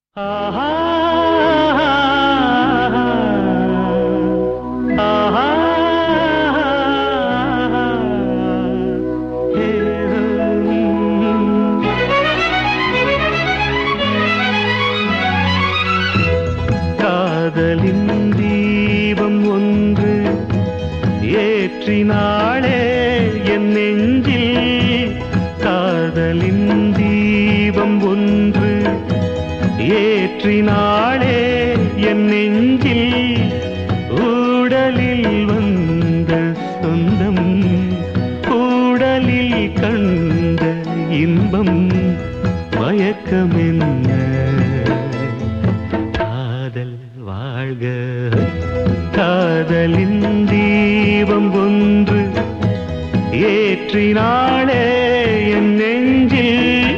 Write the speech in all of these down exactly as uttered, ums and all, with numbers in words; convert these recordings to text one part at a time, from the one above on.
ஆஹா ஆஹா காதலின் தீபம் ஒன்று ஏற்றினாளே என் நெஞ்சில். காதலின் தீபம் ஒன்று ஏற்றினாளே என் நெஞ்சில். ஊடலில் வந்த சொந்தம், ஊடலில் கண்ட இன்பம், மயக்கம் என்ன? காதல் வாழ்க. காதலின் தீபம் ஒன்று ஏற்றினாளே என் நெஞ்சில்.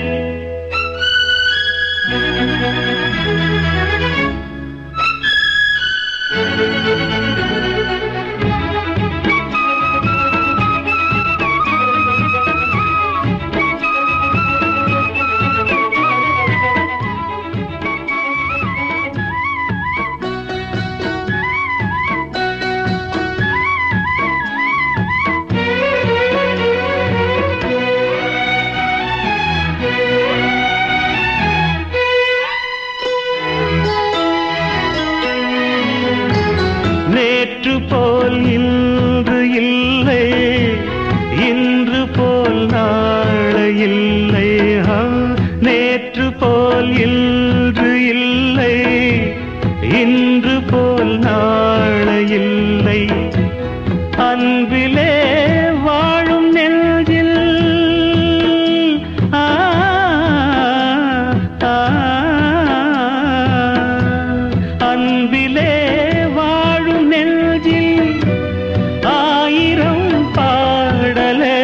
நேற்று போல் இன்று இல்லை, இன்று போல் நாளை இல்லை. நேற்று போல் இன்று இல்லை, இன்று போல் நாளை இல்லை. அன்பிலே வாழும் நெஞ்சில் ஆ அன்பிலே ஆயிரம் பாடலே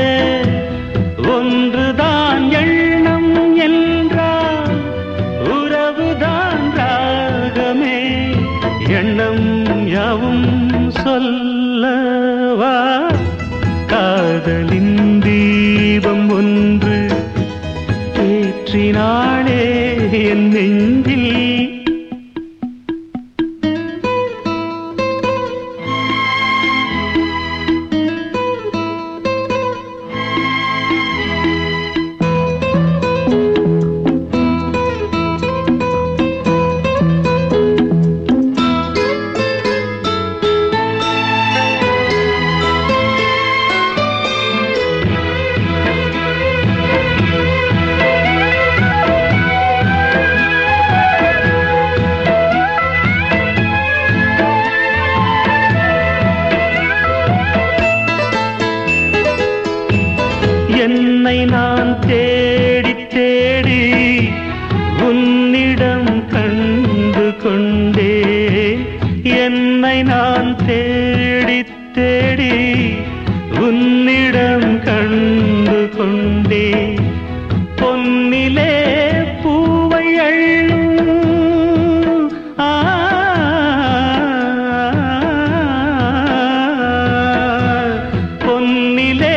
ஒன்றுதான் எண்ணம் என்றால் உறவுதான் ராகமே. எண்ணம் யாவும் சொல்லவா? காதலின் தீபம் ஒன்று ஏற்றினாளே என் நெஞ்சில். என்னை நான் தேடி தேடி உன்னிடம் கண்டு கொண்டே. என்னை நான் தேடி தேடி உன்னிடம் கண்டு கொண்டே. பொன்னிலே பூவை அள்ளும் ஆ பொன்னிலே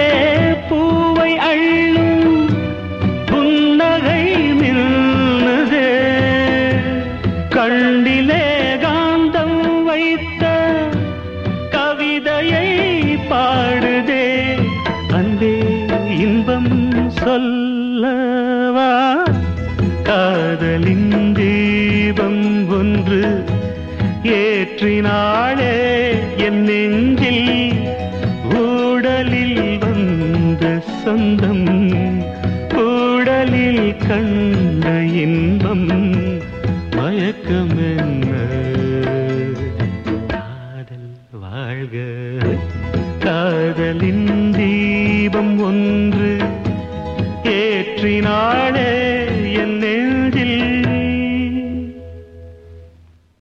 கண்டிலே காந்தம் வைத்த கவிதையை பாடுதே. அன்பே இன்பம் சொல்லவா? காதலின் தீபம் ஒன்று ஏற்றினாளே என் நெஞ்சில். ஊடலில் வந்த சொந்தம், ஊடலில் கண்ட இன்பம், மயக்கம் என்ன? காதல் வாழ்க. காதலின் தீபம் ஒன்று ஏற்றினாள்